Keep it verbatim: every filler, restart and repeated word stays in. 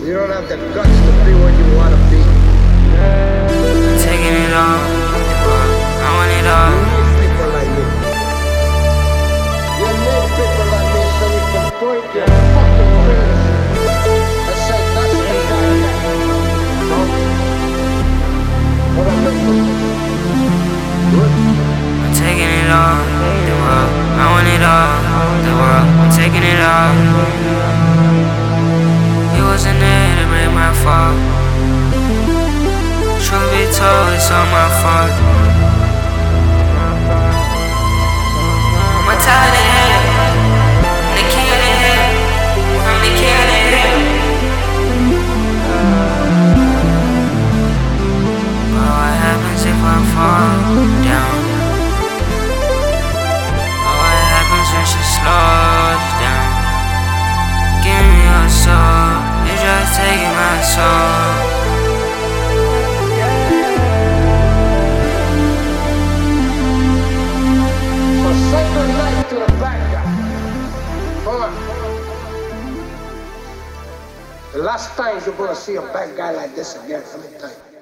You don't have the guts to be what you want to be. I'm taking it all. I want it all. You need people like me. You need people like me so you can point your fucking fingers and say that's the guy. No? What I'm looking for. I'm taking it all. The world. I want it all. The world. I'm taking it all. He wasn't there to break my fall. Truth be told, it's all my fault. I'm a tired of him. I'm the king of the hill. I'm the king of the hill. But what happens if I fall down? But what happens when she slows down? Give me your soul. You just taking my soul. Say good night to the bad guy. Come on. The last time you're gonna see a bad guy like this again, let me tell you.